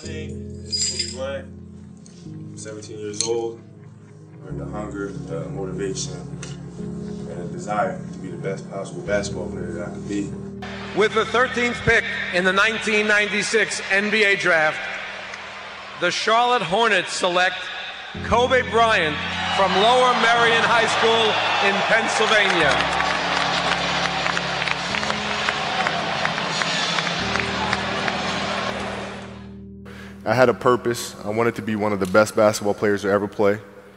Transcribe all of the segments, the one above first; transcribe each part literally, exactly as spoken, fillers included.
name is Kobe Bryant. I'm seventeen years old. With the hunger, the motivation, and the desire to be the best possible basketball player that I could be. With the thirteenth pick in the nineteen ninety-six N B A Draft, the Charlotte Hornets select Kobe Bryant from Lower Merion High School in Pennsylvania. I had a purpose. I wanted to be one of the best basketball players to ever play.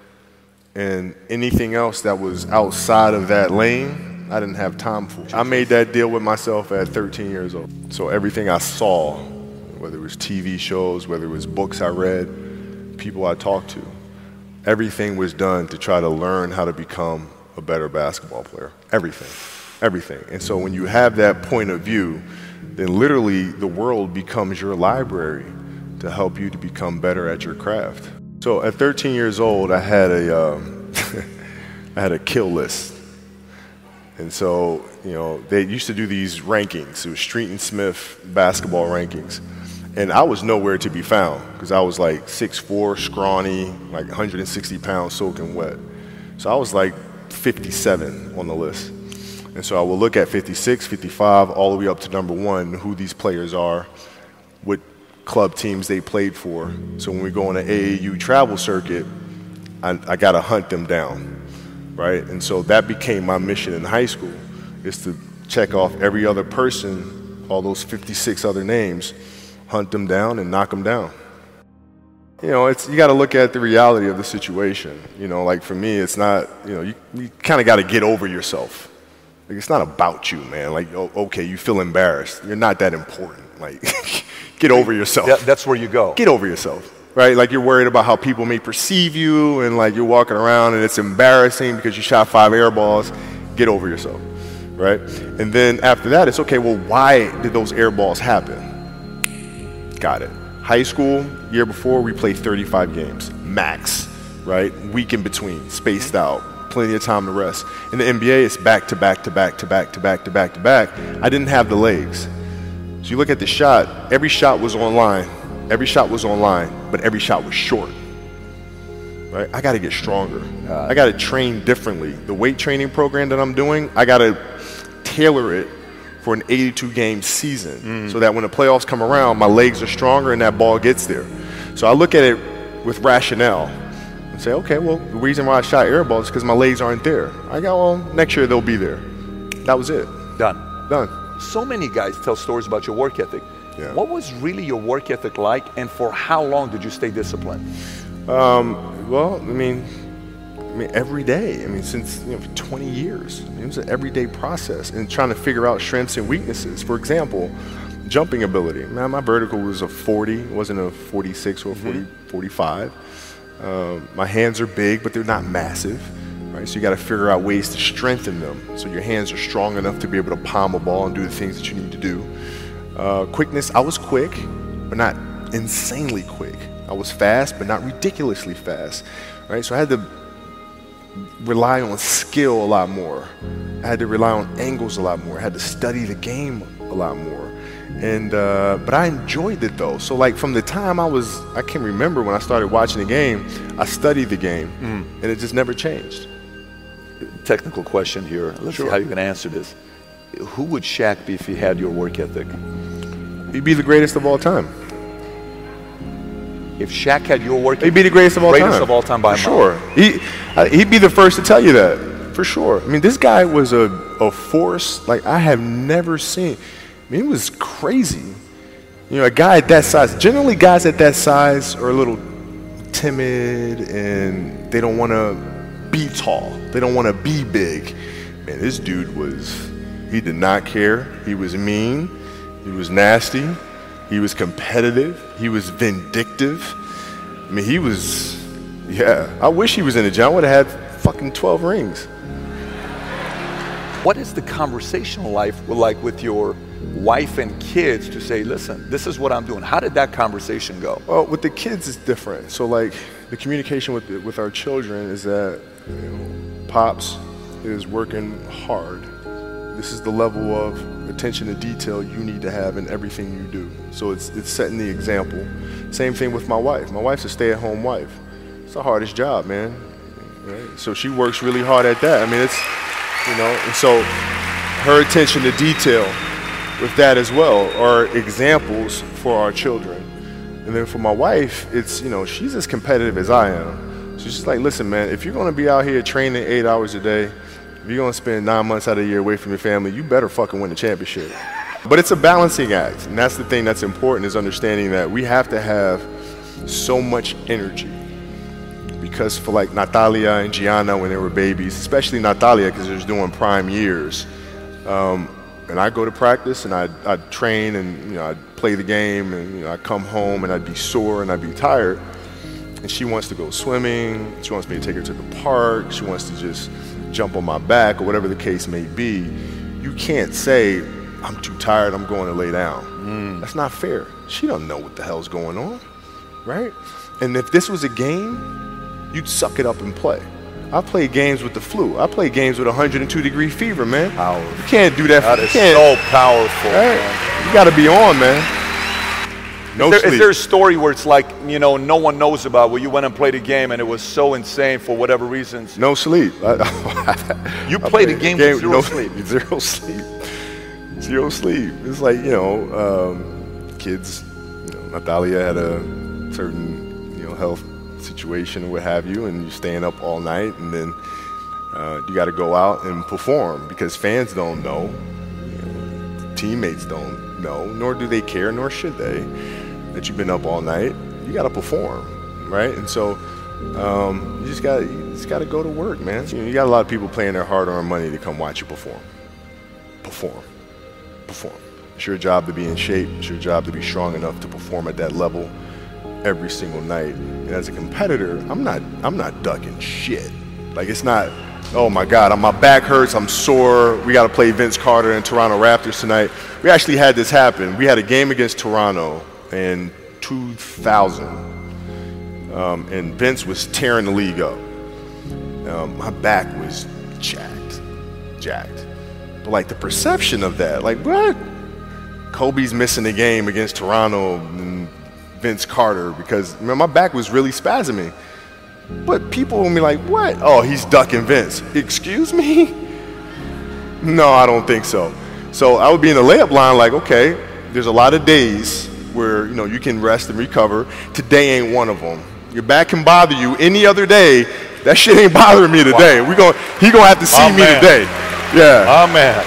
And anything else that was outside of that lane, I didn't have time for. I made that deal with myself at thirteen years old. So everything I saw, whether it was T V shows, whether it was books I read, people I talked to, everything was done to try to learn how to become a better basketball player. Everything, everything. And so when you have that point of view, then literally the world becomes your library to help you to become better at your craft. So at thirteen years old, I had a, um, I had a kill list. And so, you know, they used to do these rankings. It was Street and Smith basketball rankings. And I was nowhere to be found because I was like six foot four, scrawny, like one hundred sixty pounds, soaking wet. So I was like fifty-seven on the list. And so I would look at fifty-six, fifty-five, all the way up to number one, who these players are, what club teams they played for. So when we go on an A A U travel circuit, I, I got to hunt them down, right? And so that became my mission in high school, is to check off every other person, all those fifty-six other names, hunt them down and knock them down. You know, it's, you got to look at the reality of the situation. You know, like for me, it's not, you know, you, you kind of got to get over yourself. Like, it's not about you, man. Like, oh, okay, you feel embarrassed. You're not that important. Like, get over yourself. That, that's where you go. Get over yourself, right? Like, you're worried about how people may perceive you, and like you're walking around and it's embarrassing because you shot five air balls. Get over yourself, right? And then after that, it's okay, well, why did those air balls happen? Got it. High school, year before, we played thirty-five games, max, right? Week in between, spaced out, plenty of time to rest. In the N B A, it's back to back to back to back to back to back to back. I didn't have the legs. So you look at the shot, every shot was online. Every shot was online, but every shot was short. Right? I got to get stronger. I got to train differently. The weight training program that I'm doing, I got to tailor it for an eighty-two game season mm. so that when the playoffs come around, my legs are stronger and that ball gets there. So I look at it with rationale and say, okay, well, the reason why I shot air balls is because my legs aren't there. I go, well, next year they'll be there. That was it. Done. Done. So many guys tell stories about your work ethic. Yeah. What was really your work ethic like, and for how long did you stay disciplined? Um, well, I mean, I mean, every day. I mean, since you know, for twenty years. I mean, it was an everyday process and trying to figure out strengths and weaknesses. For example, jumping ability. Man, my vertical was a forty, it wasn't a forty-six or a forty, mm-hmm. forty-five. Um, my hands are big, but they're not massive. Right? So you got to figure out ways to strengthen them so your hands are strong enough to be able to palm a ball and do the things that you need to do. Uh, quickness, I was quick, but not insanely quick. I was fast, but not ridiculously fast. Right? So I had to rely on skill a lot more. I had to rely on angles a lot more. I had to study the game a lot more. And uh, but I enjoyed it though. So like from the time I was, I can remember when I started watching the game, I studied the game, mm. and it just never changed. Technical question here. Let's Sure. see how you can answer this. Who would Shaq be if he had your work ethic? He'd be the greatest of all time. If Shaq had your work ethic, he'd be the greatest of all greatest time. of all time by a For mile. sure. He, uh, he'd be the first to tell you that, for sure. I mean, this guy was a, a force like I have never seen. I mean, it was crazy. You know, a guy at that size, generally guys at that size are a little timid and they don't want to be tall. They don't want to be big. Man, this dude was, he did not care. He was mean. He was nasty. He was competitive. He was vindictive. I mean, he was, yeah. I wish he was in the gym. I would have had fucking twelve rings. What is the conversational life like with your wife and kids to say, listen, this is what I'm doing? How did that conversation go? Well, with the kids, it's different. So, like, the communication with the, with our children is that, you know, Pops is working hard. This is the level of attention to detail you need to have in everything you do. So it's, it's setting the example. Same thing with my wife. My wife's a stay-at-home wife. It's the hardest job, man. Right? So she works really hard at that. I mean, it's, you know, and so her attention to detail with that as well are examples for our children. And then for my wife, it's, you know, she's as competitive as I am. So she's like, listen, man, if you're going to be out here training eight hours a day, if you're going to spend nine months out of the year away from your family, you better fucking win the championship. But it's a balancing act. And that's the thing that's important, is understanding that we have to have so much energy. Because for like Natalia and Gianna when they were babies, especially Natalia because they're doing prime years, um, and I go to practice and I'd, I'd train and, you know, I'd play the game and, you know, I'd come home and I'd be sore and I'd be tired. And she wants to go swimming. She wants me to take her to the park. She wants to just jump on my back or whatever the case may be. You can't say, I'm too tired, I'm going to lay down. Mm. That's not fair. She don't know what the hell's going on, right? And if this was a game, you'd suck it up and play. I play games with the flu. I play games with one hundred two degree fever, man. Powerful. You can't do that. That for, is you can't, so powerful, right? man. You got to be on, man. No is, there, sleep. Is there a story where it's like, you know, no one knows about, where you went and played a game and it was so insane for whatever reasons? No sleep. I, you I played a game, game with zero no, sleep. Zero sleep. Zero sleep. It's like, you know, um, kids, you know, Natalia had a certain, you know, health situation or what have you, and you're staying up all night, and then uh, you got to go out and perform because fans don't know, you know, teammates don't know, nor do they care, nor should they, that you've been up all night. You got to perform, right? And so um, you just got you just got to go to work, man. You know, you got a lot of people paying their hard-earned money to come watch you perform. Perform, perform. It's your job to be in shape. It's your job to be strong enough to perform at that level every single night. And as a competitor, I'm not I'm not ducking shit. Like, it's not, oh my God, my back hurts, I'm sore, we got to play Vince Carter and Toronto Raptors tonight. We actually had this happen. We had a game against Toronto in two thousand, um, and Vince was tearing the league up. Um, my back was jacked, jacked. But like the perception of that, like, what? Kobe's missing the game against Toronto and Vince Carter because, man, my back was really spasming. But people will be like, what? Oh, he's ducking Vince. Excuse me? No, I don't think so. So I would be in the layup line like, okay, there's a lot of days where, you know, you can rest and recover. Today ain't one of them. Your back can bother you any other day. That shit ain't bothering me today. Wow. We going he gonna have to see My me man. today. Yeah. My man.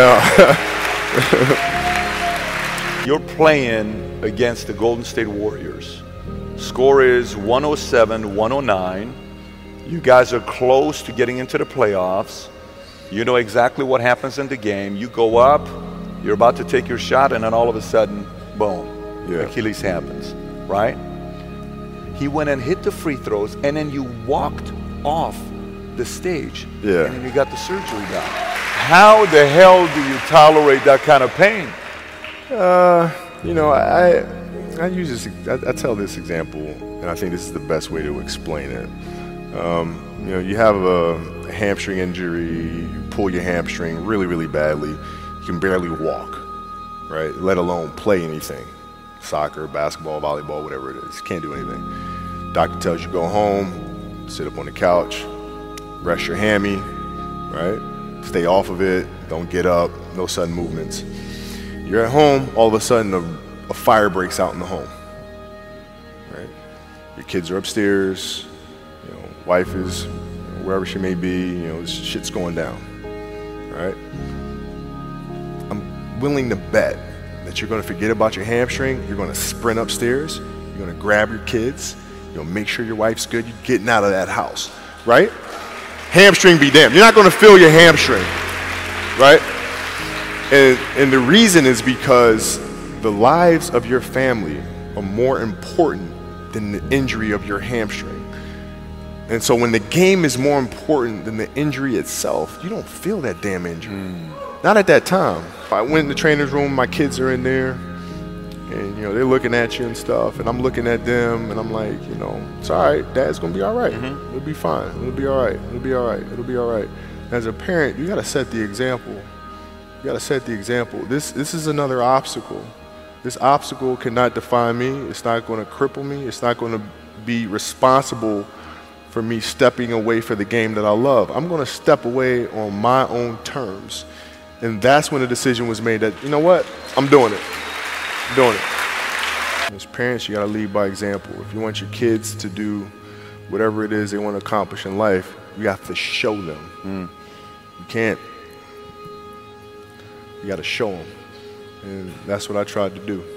Yeah. You're playing against the Golden State Warriors. Score is one oh seven, one oh nine. You guys are close to getting into the playoffs. You know exactly what happens in the game. You go up, you're about to take your shot, and then all of a sudden, boom, yeah. Achilles happens, right? He went and hit the free throws, and then you walked off the stage, yeah. and then you got the surgery done. How the hell do you tolerate that kind of pain? Uh, you know, I I use this. I, I tell this example, and I think this is the best way to explain it. Um, you know, you have a, a hamstring injury, you pull your hamstring really, really badly. You can barely walk, right? Let alone play anything, soccer, basketball, volleyball, whatever it is. You can't do anything. Doctor tells you go home, sit up on the couch, rest your hammy, right? Stay off of it. Don't get up. No sudden movements. You're at home, all of a sudden a, a fire breaks out in the home, right? Your kids are upstairs, you know, wife is you know, wherever she may be, you know, shit's going down, right? I'm willing to bet that you're going to forget about your hamstring, you're going to sprint upstairs, you're going to grab your kids, you're going to make sure your wife's good, you're getting out of that house, right? Hamstring be damned. You're not going to feel your hamstring, right? And, and the reason is because the lives of your family are more important than the injury of your hamstring. And so when the game is more important than the injury itself, you don't feel that damn injury. Mm. Not at that time. I went in the trainer's room, my kids are in there, and you know, they're looking at you and stuff, and I'm looking at them, and I'm like, you know, it's all right, Dad's gonna be all right. Mm-hmm. It'll be fine. It'll be all right. It'll be all right. It'll be all right. As a parent, you gotta set the example. You got to set the example. This, this is another obstacle. This obstacle cannot define me. It's not going to cripple me. It's not going to be responsible for me stepping away for the game that I love. I'm going to step away on my own terms. And that's when the decision was made that, you know what, I'm doing it. I'm doing it. As parents, you got to lead by example. If you want your kids to do whatever it is they want to accomplish in life, you have to show them. Mm. You can't. You got to show them. And that's what I tried to do.